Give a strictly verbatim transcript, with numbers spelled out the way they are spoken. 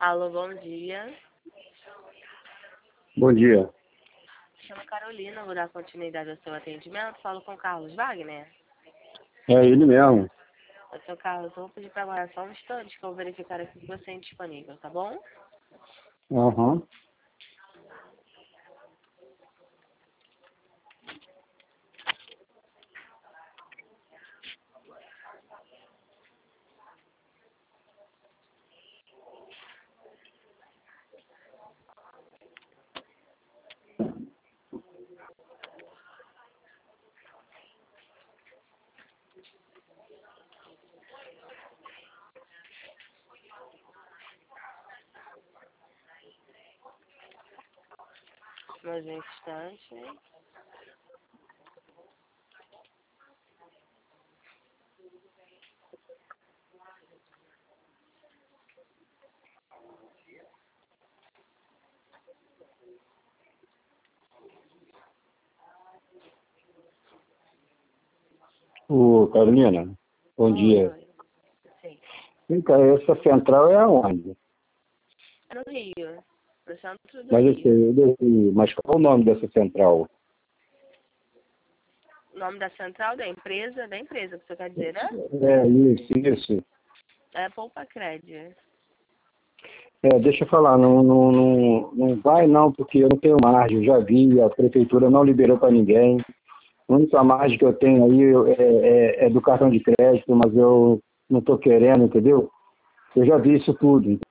Alô, bom dia. Bom dia. Me chamo Carolina, vou dar continuidade ao seu atendimento. Falo com o Carlos Wagner. É ele mesmo. Eu sou Carlos, eu vou pedir para aguardar só um instante que eu vou verificar aqui se você é disponível, tá bom? Aham. Mais um instante. Ô, Carolina, bom Oi, dia. oi. Sim. Vem cá, essa central é aonde? É no Rio, no centro do Mas, eu Rio. sei, eu devo- mas qual o nome dessa central? O nome da central da empresa, da empresa que você quer dizer, né? É, isso, isso. É Poupa Cred. É, deixa eu falar, não, não, não, não vai não, porque eu não tenho margem, eu já vi, a prefeitura não liberou para ninguém. A única margem que eu tenho aí eu- é, é, é do cartão de crédito, mas eu não estou querendo, entendeu? Eu já vi isso tudo.